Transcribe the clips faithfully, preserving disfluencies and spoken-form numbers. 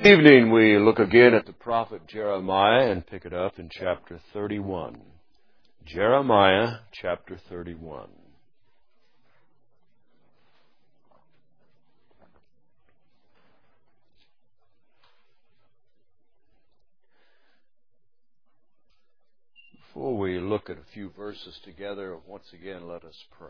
Evening we look again at the prophet Jeremiah and pick it up in chapter thirty-one. Jeremiah chapter thirty-one. Before we look at a few verses together, once again let us pray.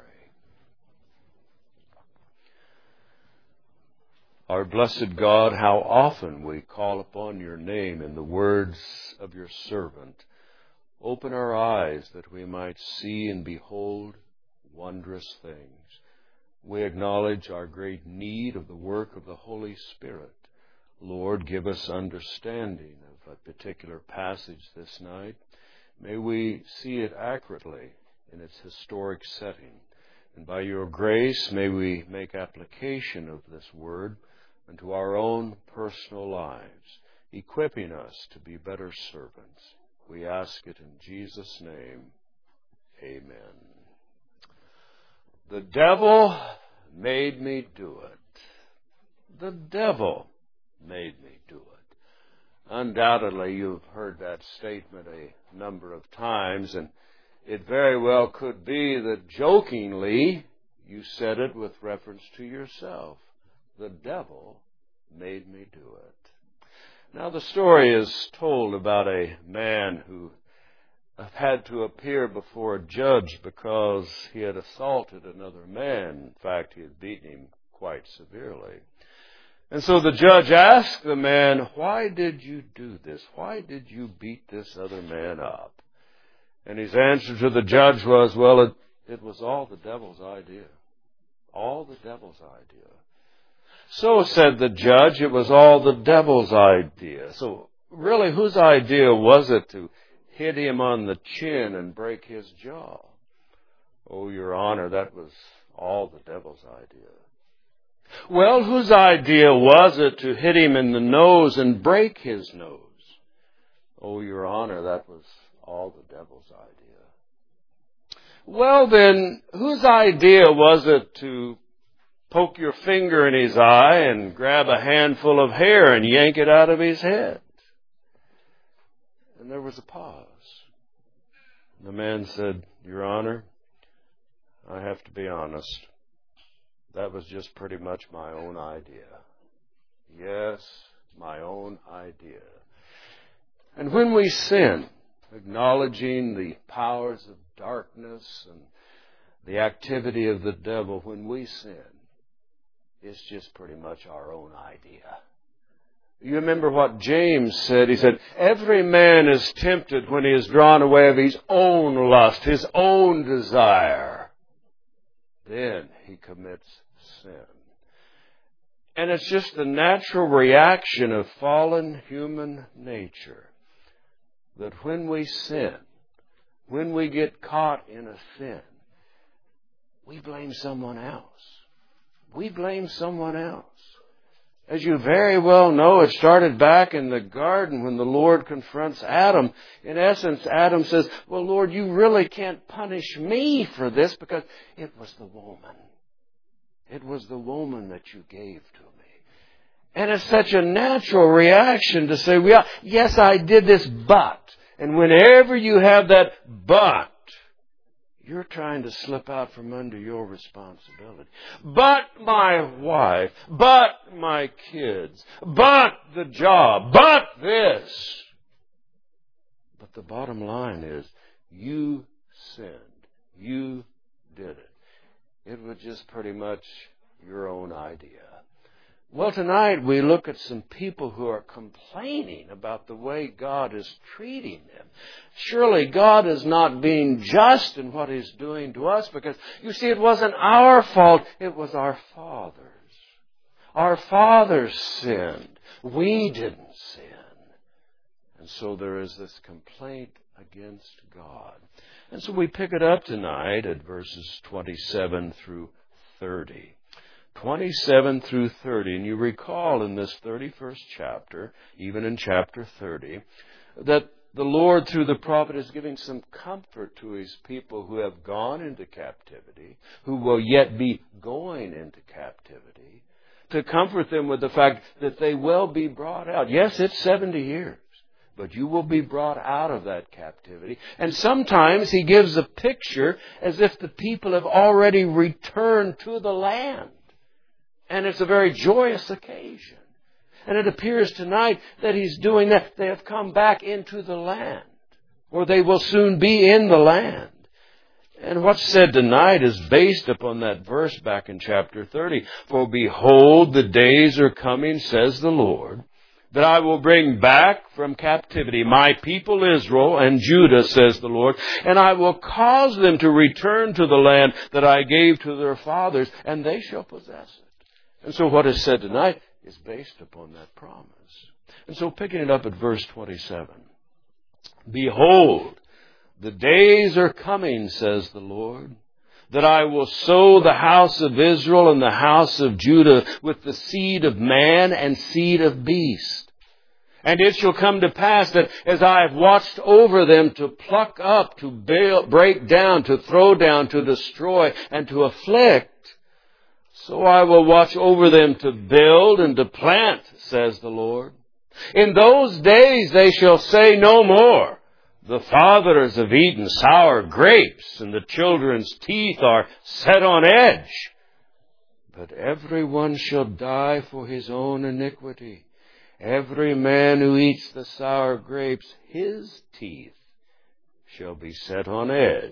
Our blessed God, how often we call upon your name in the words of your servant. Open our eyes that we might see and behold wondrous things. We acknowledge our great need of the work of the Holy Spirit. Lord, give us understanding of a particular passage this night. May we see it accurately in its historic setting. And by your grace, may we make application of this word unto our own personal lives, equipping us to be better servants. We ask it in Jesus' name. Amen. The devil made me do it. The devil made me do it. Undoubtedly, you've heard that statement a number of times, and it very well could be that jokingly you said it with reference to yourself. The devil made me do it. Now, the story is told about a man who had to appear before a judge because he had assaulted another man. In fact, he had beaten him quite severely. And so the judge asked the man, "Why did you do this? Why did you beat this other man up?" And his answer to the judge was, well, it, it was all the devil's idea. All the devil's idea. So, said the judge, it was all the devil's idea. So, really, whose idea was it to hit him on the chin and break his jaw? Oh, Your Honor, that was all the devil's idea. Well, whose idea was it to hit him in the nose and break his nose? Oh, Your Honor, that was all the devil's idea. Well, then, whose idea was it to poke your finger in his eye and grab a handful of hair and yank it out of his head? And there was a pause. The man said, "Your Honor, I have to be honest. That was just pretty much my own idea." Yes, my own idea. And when we sin, acknowledging the powers of darkness and the activity of the devil, when we sin, it's just pretty much our own idea. You remember what James said? He said, every man is tempted when he is drawn away of his own lust, his own desire. Then he commits sin. And it's just the natural reaction of fallen human nature that when we sin, when we get caught in a sin, we blame someone else. We blame someone else. As you very well know, it started back in the garden when the Lord confronts Adam. In essence, Adam says, well, Lord, you really can't punish me for this because it was the woman. It was the woman that you gave to me. And it's such a natural reaction to say, well, yes, I did this, but. And whenever you have that but, you're trying to slip out from under your responsibility. But my wife, but my kids, but the job, but this. But the bottom line is, you sinned. You did it. It was just pretty much your own idea. Well, tonight we look at some people who are complaining about the way God is treating them. Surely God is not being just in what He's doing to us because, you see, it wasn't our fault. It was our Father's. Our fathers sinned. We didn't sin. And so there is this complaint against God. And so we pick it up tonight at verses twenty-seven through thirty. twenty-seven through thirty. And you recall in this thirty-first chapter, even in chapter thirty, that the Lord through the prophet is giving some comfort to His people who have gone into captivity, who will yet be going into captivity, to comfort them with the fact that they will be brought out. Yes, it's seventy years, but you will be brought out of that captivity. And sometimes he gives a picture as if the people have already returned to the land. And it's a very joyous occasion. And it appears tonight that he's doing that. They have come back into the land, or they will soon be in the land. And what's said tonight is based upon that verse back in chapter thirty. For behold, the days are coming, says the Lord, that I will bring back from captivity my people Israel and Judah, says the Lord, and I will cause them to return to the land that I gave to their fathers, and they shall possess it. And so what is said tonight is based upon that promise. And so picking it up at verse twenty-seven. Behold, the days are coming, says the Lord, that I will sow the house of Israel and the house of Judah with the seed of man and seed of beast. And it shall come to pass that as I have watched over them to pluck up, to bail, break down, to throw down, to destroy, and to afflict, so I will watch over them to build and to plant, says the Lord. In those days they shall say no more, the fathers have eaten sour grapes, and the children's teeth are set on edge. But every one shall die for his own iniquity. Every man who eats the sour grapes, his teeth shall be set on edge.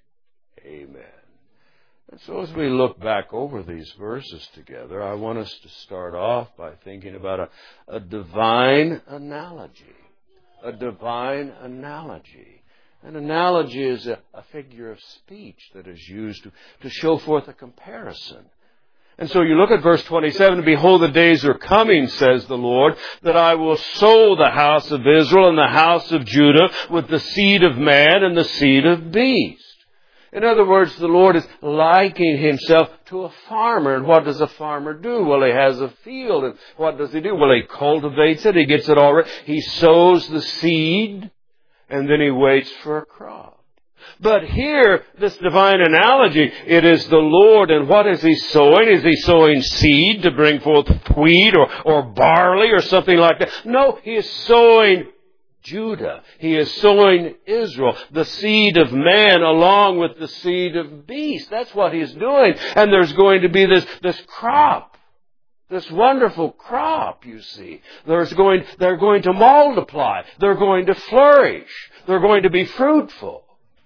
Amen. And so as we look back over these verses together, I want us to start off by thinking about a, a divine analogy. A divine analogy. An analogy is a, a figure of speech that is used to, to show forth a comparison. And so you look at verse twenty-seven, behold, the days are coming, says the Lord, that I will sow the house of Israel and the house of Judah with the seed of man and the seed of beast. In other words, the Lord is likening himself to a farmer. And what does a farmer do? Well, he has a field. And what does he do? Well, he cultivates it. He gets it all right. He sows the seed, and then he waits for a crop. But here, this divine analogy, it is the Lord. And what is he sowing? Is he sowing seed to bring forth wheat or, or barley or something like that? No, he is sowing Judah. He is sowing Israel, the seed of man along with the seed of beast. That's what he's doing. And there's going to be this, this crop, this wonderful crop, you see. There's going, they're going to multiply. They're going to flourish. They're going to be fruitful.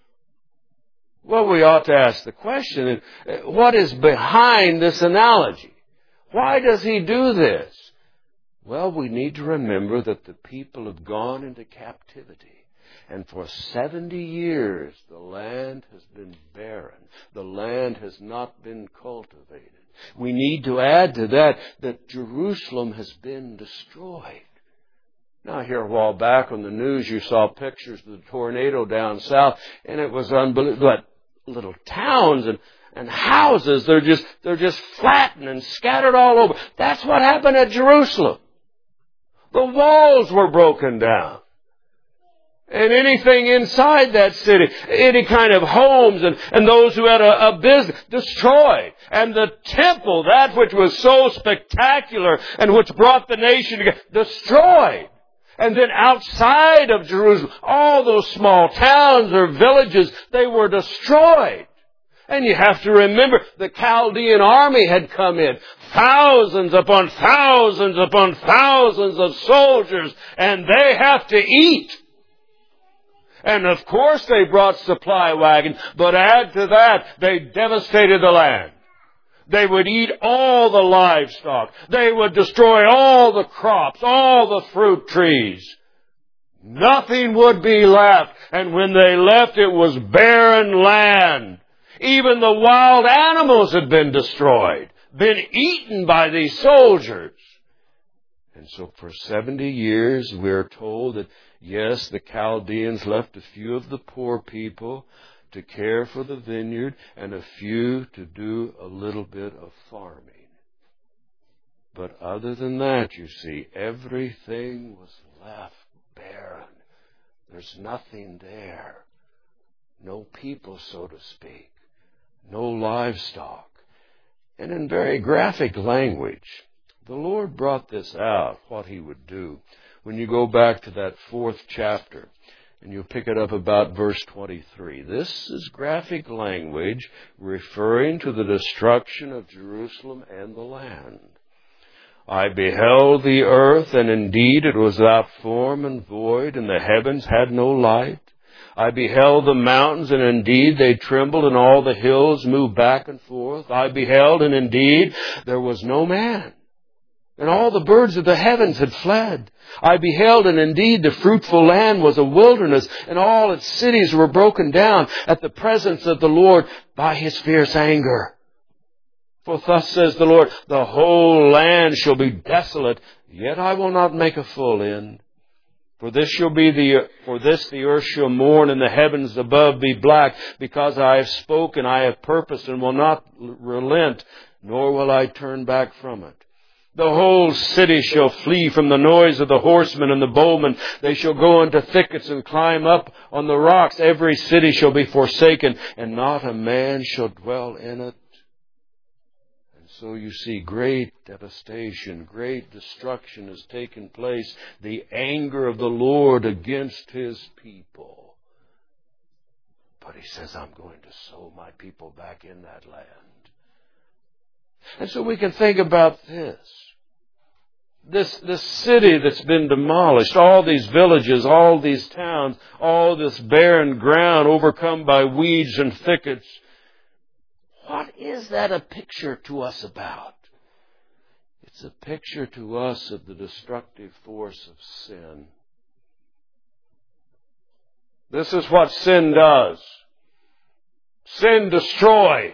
Well, we ought to ask the question, what is behind this analogy? Why does he do this? Well, we need to remember that the people have gone into captivity. And for seventy years, the land has been barren. The land has not been cultivated. We need to add to that that Jerusalem has been destroyed. Now, here a while back on the news, you saw pictures of the tornado down south, and it was unbelievable. But little towns and And houses, they're just, they're just flattened and scattered all over. That's what happened at Jerusalem. The walls were broken down. And anything inside that city, any kind of homes and, and those who had a, a business, destroyed. And the temple, that which was so spectacular and which brought the nation together, destroyed. And then outside of Jerusalem, all those small towns or villages, they were destroyed. And you have to remember, the Chaldean army had come in. Thousands upon thousands upon thousands of soldiers. And they have to eat. And of course they brought supply wagons. But add to that, they devastated the land. They would eat all the livestock. They would destroy all the crops, all the fruit trees. Nothing would be left. And when they left, it was barren land. Even the wild animals had been destroyed, been eaten by these soldiers. And so for seventy years, we're told that, yes, the Chaldeans left a few of the poor people to care for the vineyard and a few to do a little bit of farming. But other than that, you see, everything was left barren. There's nothing there. No people, so to speak. No livestock. And in very graphic language, The Lord brought this out, what He would do. When you go back to that fourth chapter, and you'll pick it up about verse twenty-three. This is graphic language referring to the destruction of Jerusalem and the land. I beheld the earth, and indeed it was without form and void, and the heavens had no light. I beheld the mountains, and indeed they trembled, and all the hills moved back and forth. I beheld, and indeed there was no man. And all the birds of the heavens had fled. I beheld, and indeed the fruitful land was a wilderness, and all its cities were broken down at the presence of the Lord by His fierce anger. For thus says the Lord, the whole land shall be desolate, yet I will not make a full end. For this shall be the, for this the earth shall mourn, and the heavens above be black, because I have spoken, I have purposed, and will not relent, nor will I turn back from it. The whole city shall flee from the noise of the horsemen and the bowmen. They shall go into thickets and climb up on the rocks. Every city shall be forsaken, and not a man shall dwell in it. And so you see great devastation, great destruction has taken place. The anger of the Lord against His people. But He says, I'm going to sow my people back in that land. And so we can think about this. This, this city that's been demolished, all these villages, all these towns, all this barren ground overcome by weeds and thickets. What is that a picture to us about? It's a picture to us of the destructive force of sin. This is what sin does. Sin destroys.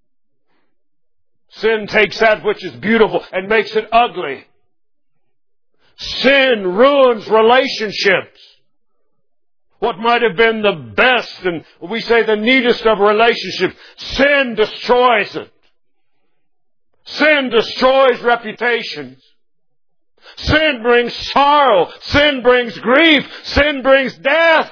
Sin takes that which is beautiful and makes it ugly. Sin ruins relationships. What might have been the best and we say the neatest of relationships, sin destroys it. Sin destroys reputations. Sin brings sorrow. Sin brings grief. Sin brings death.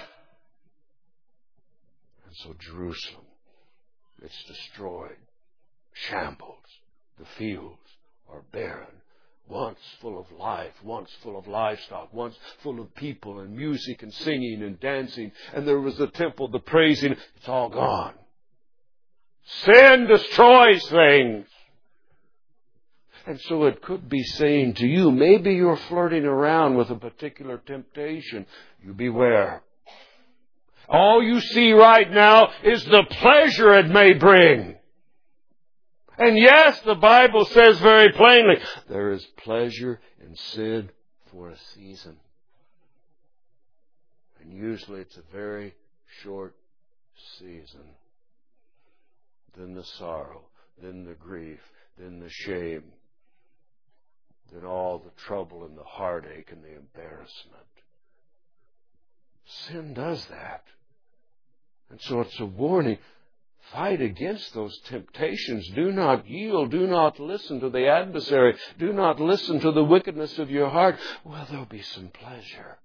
And so Jerusalem, it's destroyed, shambled. The fields are barren. Once full of life, once full of livestock, once full of people and music and singing and dancing. And there was the temple, the praising. It's all gone. Sin destroys things. And so it could be saying to you, maybe you're flirting around with a particular temptation. You beware. All you see right now is the pleasure it may bring. And yes, the Bible says very plainly, there is pleasure in sin for a season. And usually it's a very short season. Then the sorrow, then the grief, then the shame, then all the trouble and the heartache and the embarrassment. Sin does that. And so it's a warning. Fight against those temptations. Do not yield. Do not listen to the adversary. Do not listen to the wickedness of your heart. Well, there'll be some pleasure.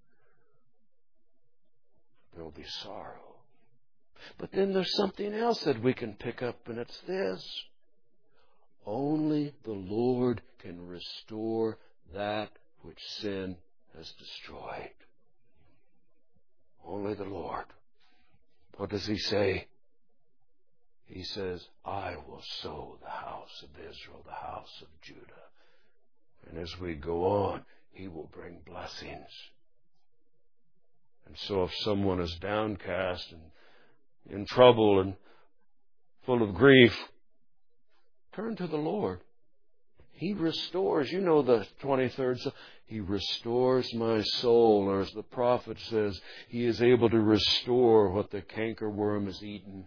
There'll be sorrow. But then there's something else that we can pick up, and it's this. Only the Lord can restore that which sin has destroyed. Only the Lord. What does He say? He says, I will sow the house of Israel, the house of Judah. And as we go on, He will bring blessings. And so if someone is downcast and in trouble and full of grief, turn to the Lord. He restores. You know the twenty-third Psalm. He restores my soul. Or as the prophet says, He is able to restore what the cankerworm has eaten.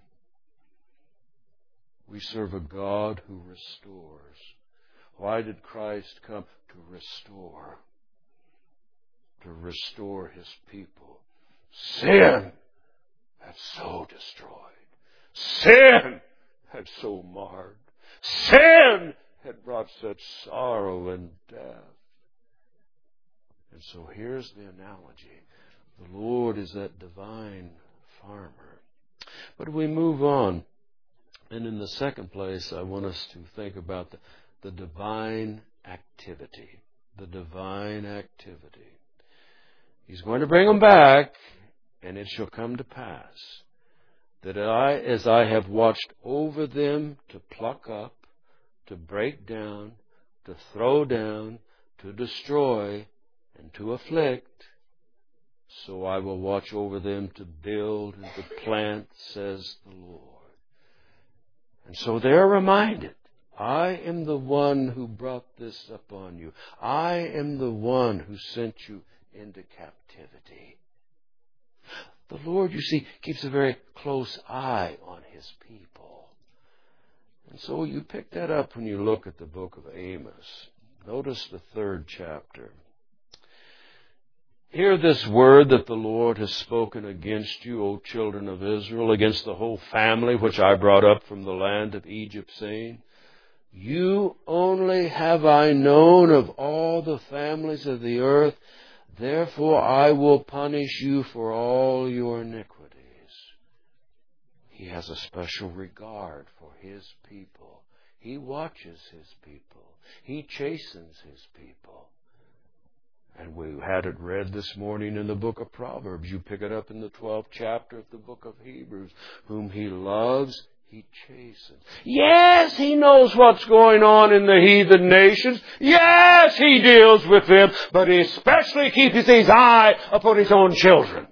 We serve a God who restores. Why did Christ come? To restore. To restore His people. Sin had so destroyed. Sin had so marred. Sin had brought such sorrow and death. And so here's the analogy. The Lord is that divine farmer. But we move on. And in the second place, I want us to think about the, the divine activity. The divine activity. He's going to bring them back, and it shall come to pass that I, as I have watched over them to pluck up, to break down, to throw down, to destroy, and to afflict, so I will watch over them to build and to plant, says the Lord. And so they're reminded, I am the one who brought this upon you. I am the one who sent you into captivity. The Lord, you see, keeps a very close eye on His people. And so you pick that up when you look at the book of Amos. Notice the third chapter. Hear this word that the Lord has spoken against you, O children of Israel, against the whole family which I brought up from the land of Egypt, saying, You only have I known of all the families of the earth, therefore I will punish you for all your iniquities. He has a special regard for His people. He watches His people. He chastens His people. And we had it read this morning in the book of Proverbs. You pick it up in the twelfth chapter of the book of Hebrews. Whom He loves, He chastens. Yes, He knows what's going on in the heathen nations. Yes, He deals with them. But He especially keeps His eye upon His own children.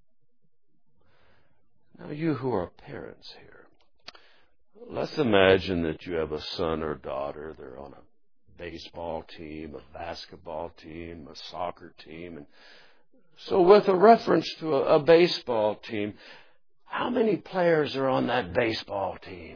Now, you who are parents here, let's imagine that you have a son or daughter. They're on a baseball team, a basketball team, a soccer team. And so with a reference to a, a baseball team, how many players are on that baseball team?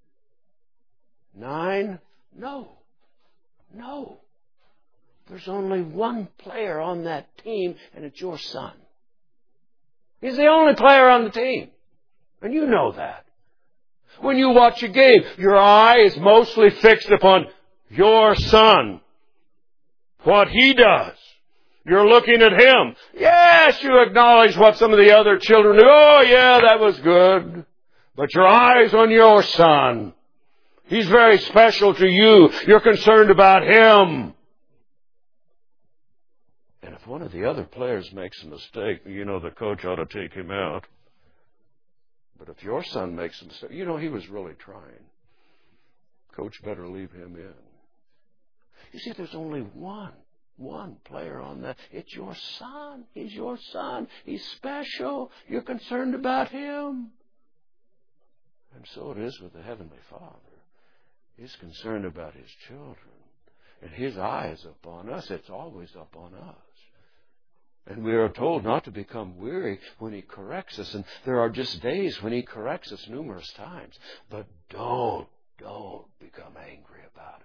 Nine? No. No. There's only one player on that team, and it's your son. He's the only player on the team. And you know that. When you watch a game, your eye is mostly fixed upon your son, what he does. You're looking at him. Yes, you acknowledge what some of the other children do. Oh, yeah, that was good. But your eye's on your son. He's very special to you. You're concerned about him. And if one of the other players makes a mistake, you know the coach ought to take him out. But if your son makes a mistake, you know he was really trying. Coach better leave him in. You see, there's only one, one player on that. It's your son. He's your son. He's special. You're concerned about him. And so it is with the Heavenly Father. He's concerned about His children. And His eye is upon us. It's always upon us. And we are told not to become weary when He corrects us. And there are just days when He corrects us numerous times. But don't, don't become angry about it.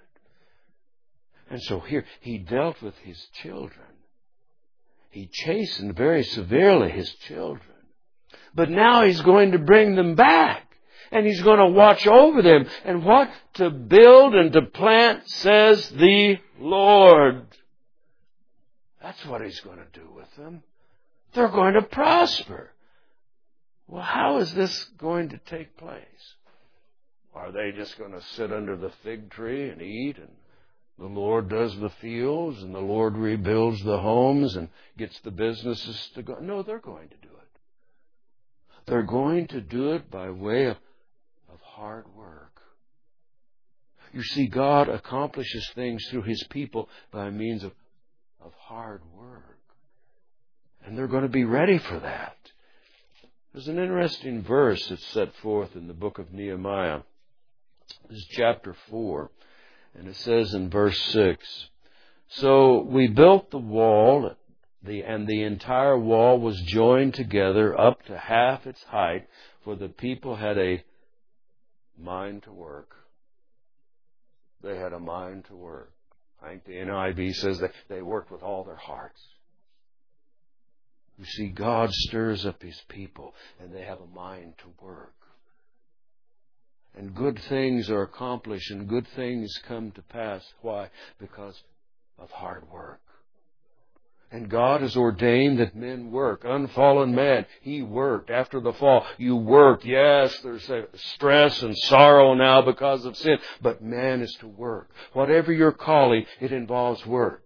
And so here, He dealt with His children. He chastened very severely His children. But now He's going to bring them back. And He's going to watch over them. And what? To build and to plant, says the Lord. That's what He's going to do with them. They're going to prosper. Well, how is this going to take place? Are they just going to sit under the fig tree and eat, and the Lord does the fields, and the Lord rebuilds the homes and gets the businesses to go? No, they're going to do it. They're going to do it by way of, of hard work. You see, God accomplishes things through His people by means of, of hard work. And they're going to be ready for that. There's an interesting verse that's set forth in the book of Nehemiah. This is chapter four. And it says in verse six, So we built the wall, the, and the entire wall was joined together up to half its height, for the people had a mind to work. They had a mind to work. I think the N I V says that they worked with all their hearts. You see, God stirs up His people, and they have a mind to work. And good things are accomplished, and good things come to pass. Why? Because of hard work. And God has ordained that men work. Unfallen man, he worked. After the fall, you worked. Yes, there's stress and sorrow now because of sin. But man is to work. Whatever your calling, it involves work.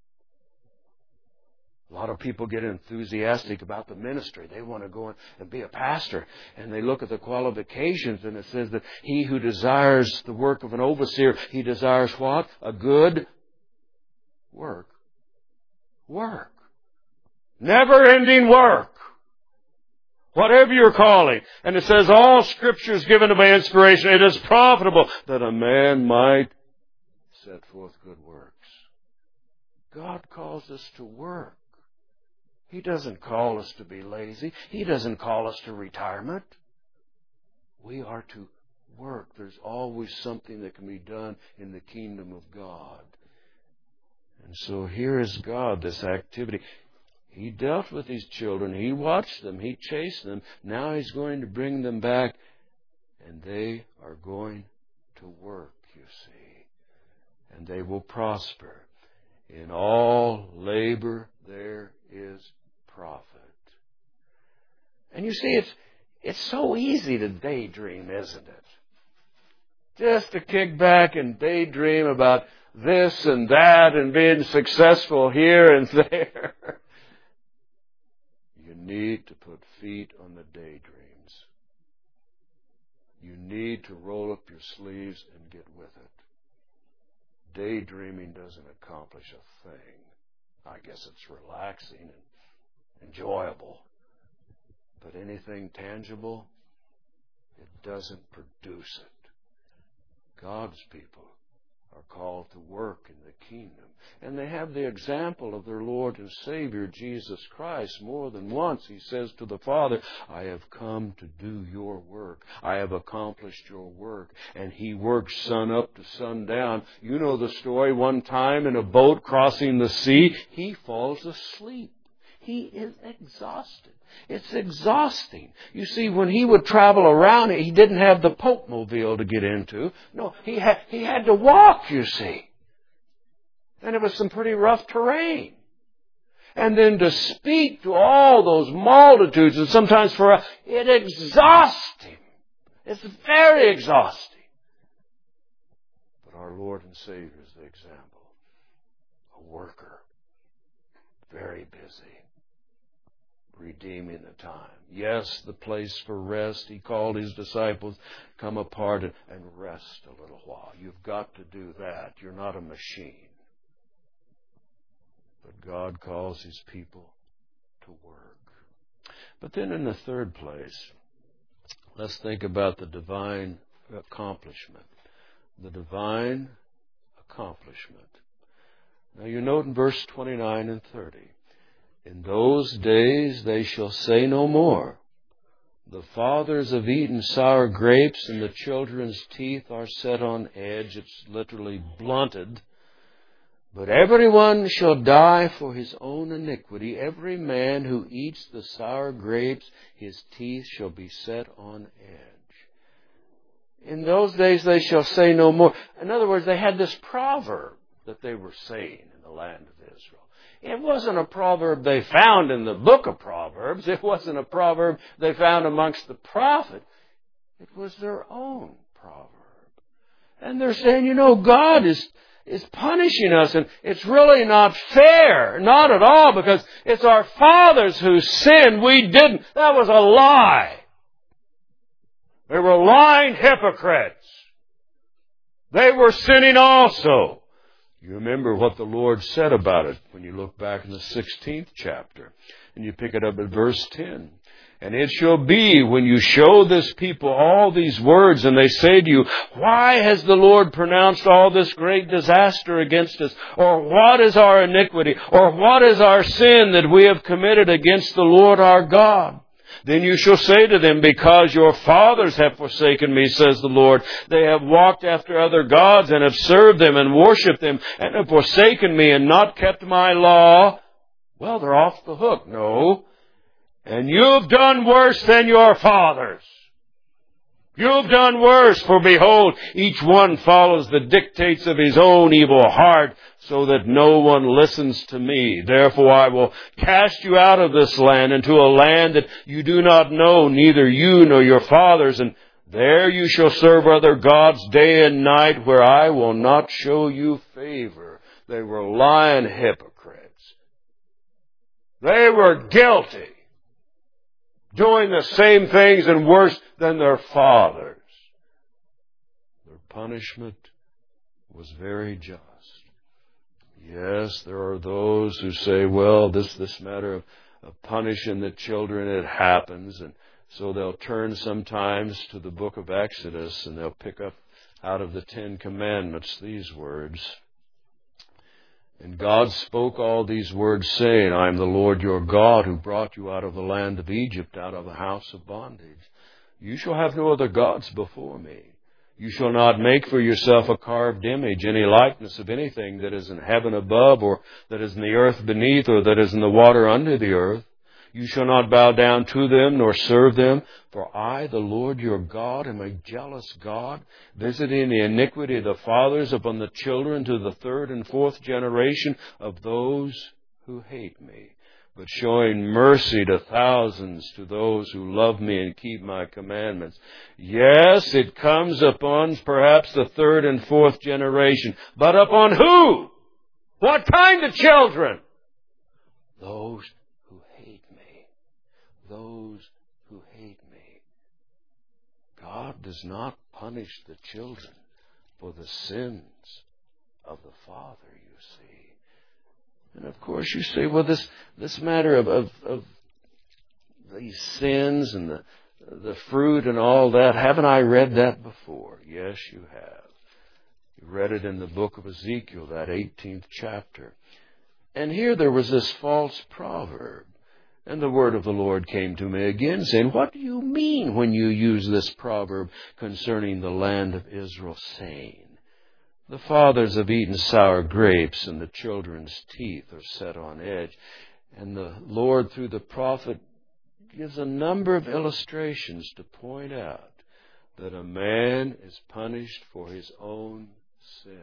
A lot of people get enthusiastic about the ministry. They want to go in and be a pastor. And they look at the qualifications, and it says that he who desires the work of an overseer, he desires what? A good work. Work. Never-ending work. Whatever your calling. And it says all Scripture is given by inspiration. It is profitable that a man might set forth good works. God calls us to work. He doesn't call us to be lazy. He doesn't call us to retirement. We are to work. There's always something that can be done in the kingdom of God. And so here is God, this activity. He dealt with these children. He watched them. He chased them. Now He's going to bring them back. And they are going to work, you see. And they will prosper. In all labor there is profit. And you see, it's, it's so easy to daydream, isn't it? Just to kick back and daydream about this and that and being successful here and there. You need to put feet on the daydreams. You need to roll up your sleeves and get with it. Daydreaming doesn't accomplish a thing. I guess it's relaxing and enjoyable. But anything tangible, it doesn't produce it. God's people are called to work in the kingdom. And they have the example of their Lord and Savior, Jesus Christ. More than once He says to the Father, I have come to do your work. I have accomplished your work. And He works sun up to sun down. You know the story. One time in a boat crossing the sea, He falls asleep. He is exhausted. It's exhausting. You see, when He would travel around, He didn't have the Pope-mobile to get into. No, He had, he had to walk, you see. And it was some pretty rough terrain. And then to speak to all those multitudes, and sometimes for us, it exhausts Him. It's very exhausting. But our Lord and Savior is the example. A worker. Very busy. Redeeming the time. Yes, the place for rest. He called His disciples, come apart and rest a little while. You've got to do that. You're not a machine. But God calls His people to work. But then in the third place, let's think about the divine accomplishment. The divine accomplishment. Now you note in verse twenty-nine and thirty, in those days they shall say no more, the fathers have eaten sour grapes and the children's teeth are set on edge. It's literally blunted. But everyone shall die for his own iniquity. Every man who eats the sour grapes, his teeth shall be set on edge. In those days they shall say no more. In other words, they had this proverb that they were saying in the land of Israel. It wasn't a proverb they found in the book of Proverbs. It wasn't a proverb they found amongst the prophets. It was their own proverb. And they're saying, you know, God is, is punishing us, and it's really not fair. Not at all, because it's our fathers who sinned. We didn't. That was a lie. They were lying hypocrites. They were sinning also. You remember what the Lord said about it when you look back in the sixteenth chapter. And you pick it up at verse ten. And it shall be when you show this people all these words and they say to you, why has the Lord pronounced all this great disaster against us? Or what is our iniquity? Or what is our sin that we have committed against the Lord our God? Then you shall say to them, because your fathers have forsaken me, says the Lord. They have walked after other gods and have served them and worshipped them and have forsaken me and not kept my law. Well, they're off the hook. No. And you've done worse than your fathers. You've done worse, for behold, each one follows the dictates of his own evil heart, so that no one listens to me. Therefore I will cast you out of this land into a land that you do not know, neither you nor your fathers, and there you shall serve other gods day and night, where I will not show you favor. They were lying hypocrites. They were guilty, doing the same things and worse than their fathers. Their punishment was very just. Yes, there are those who say, well, this this matter of, of punishing the children, it happens, and so they'll turn sometimes to the book of Exodus and they'll pick up out of the Ten Commandments these words. And God spoke all these words, saying, I am the Lord your God, who brought you out of the land of Egypt, out of the house of bondage. You shall have no other gods before me. You shall not make for yourself a carved image, any likeness of anything that is in heaven above, or that is in the earth beneath, or that is in the water under the earth. You shall not bow down to them, nor serve them. For I, the Lord your God, am a jealous God, visiting the iniquity of the fathers upon the children to the third and fourth generation of those who hate me, but showing mercy to thousands, to those who love me and keep my commandments. Yes, it comes upon perhaps the third and fourth generation. But upon who? What kind of children? Those who hate me. Those who hate me. God does not punish the children for the sins of the father, you see. And of course you say, well, this, this matter of, of, of these sins and the, the fruit and all that, haven't I read that before? Yes, you have. You read it in the book of Ezekiel, that eighteenth chapter. And here there was this false proverb. And the word of the Lord came to me again, saying, what do you mean when you use this proverb concerning the land of Israel, saying, the fathers have eaten sour grapes, and the children's teeth are set on edge? And the Lord, through the prophet, gives a number of illustrations to point out that a man is punished for his own sins.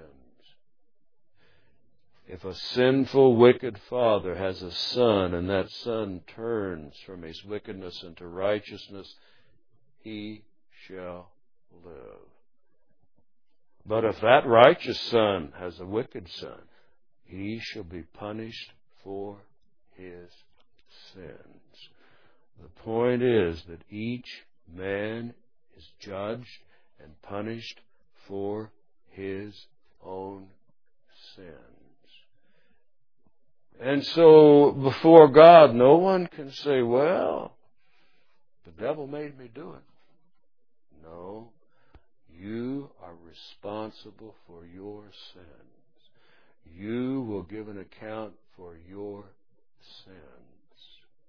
If a sinful, wicked father has a son, and that son turns from his wickedness into righteousness, he shall live. But if that righteous son has a wicked son, he shall be punished for his sins. The point is that each man is judged and punished for his own sins. And so before God, no one can say, well, the devil made me do it. No. You are responsible for your sins. You will give an account for your sins.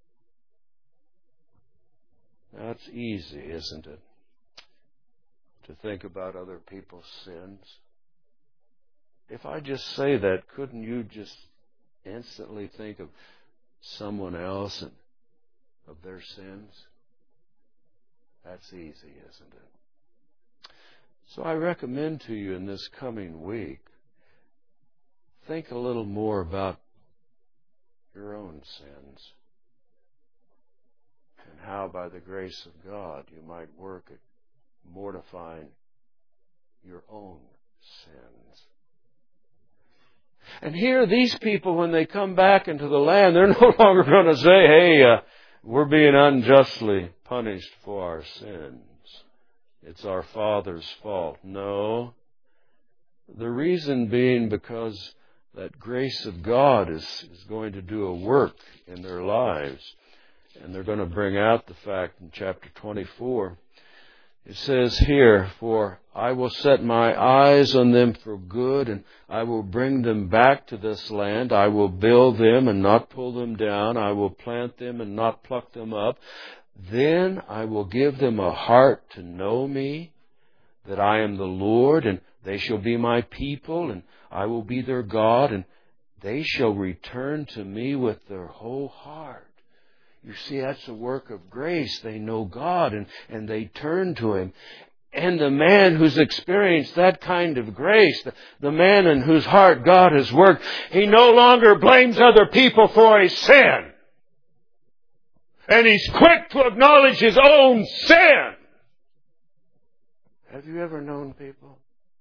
That's easy, isn't it? To think about other people's sins. If I just say that, couldn't you just instantly think of someone else and of their sins? That's easy, isn't it? So I recommend to you in this coming week, think a little more about your own sins and how by the grace of God you might work at mortifying your own sins. And here, these people, when they come back into the land, they're no longer going to say, hey, uh, we're being unjustly punished for our sins. It's our Father's fault. No. The reason being because that grace of God is, is going to do a work in their lives. And they're going to bring out the fact in chapter twenty-four. It says here, for I will set my eyes on them for good, and I will bring them back to this land. I will build them and not pull them down. I will plant them and not pluck them up. Then I will give them a heart to know me, that I am the Lord, and they shall be my people, and I will be their God, and they shall return to me with their whole heart. You see, that's a work of grace. They know God, and, and they turn to Him. And the man who's experienced that kind of grace, the, the man in whose heart God has worked, he no longer blames other people for his sin. And he's quick to acknowledge his own sin. Have you ever known people?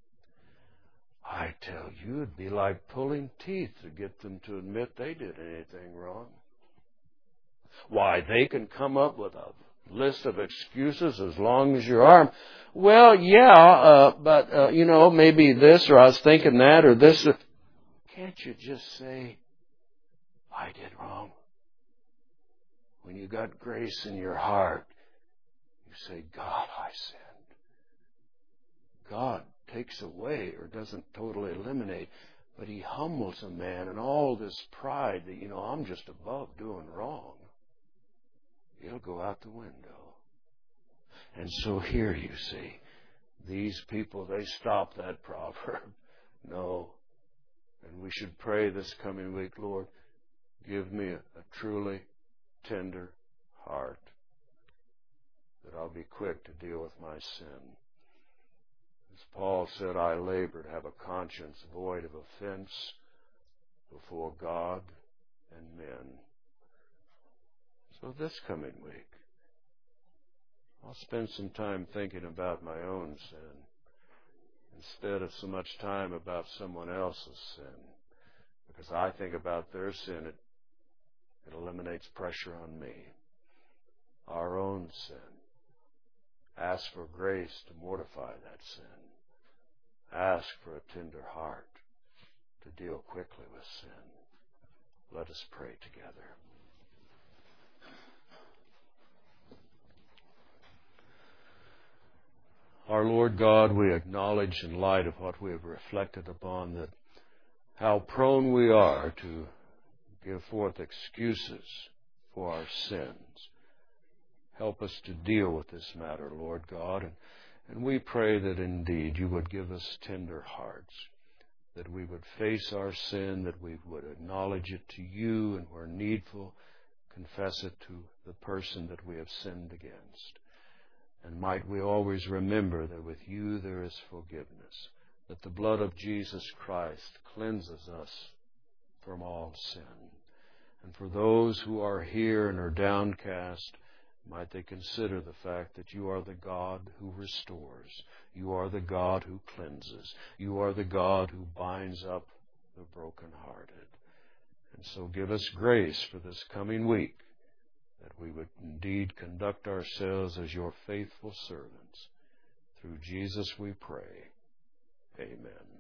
I tell you, it'd be like pulling teeth to get them to admit they did anything wrong. Why, they can come up with a list of excuses as long as your arm. Well, yeah, uh, but, uh, you know, maybe this, or I was thinking that, or this. Can't you just say, I did wrong? When you got grace in your heart, you say, God, I sinned. God takes away or doesn't totally eliminate, but He humbles a man, and all this pride that, you know, I'm just above doing wrong, it'll go out the window. And so here you see, these people, they stop that proverb. No. And we should pray this coming week, Lord, give me a, a truly tender heart, that I'll be quick to deal with my sin. As Paul said, I labor to have a conscience void of offense before God and men. So this coming week, I'll spend some time thinking about my own sin instead of so much time about someone else's sin. Because I think about their sin, it, it eliminates pressure on me. Our own sin. Ask for grace to mortify that sin. Ask for a tender heart to deal quickly with sin. Let us pray together. Our Lord God, we acknowledge in light of what we have reflected upon that how prone we are to give forth excuses for our sins. Help us to deal with this matter, Lord God, and, and we pray that indeed you would give us tender hearts, that we would face our sin, that we would acknowledge it to you, and where needful, confess it to the person that we have sinned against. And might we always remember that with you there is forgiveness, that the blood of Jesus Christ cleanses us from all sin. And for those who are here and are downcast, might they consider the fact that you are the God who restores. You are the God who cleanses. You are the God who binds up the brokenhearted. And so give us grace for this coming week, that we would indeed conduct ourselves as your faithful servants. Through Jesus we pray. Amen.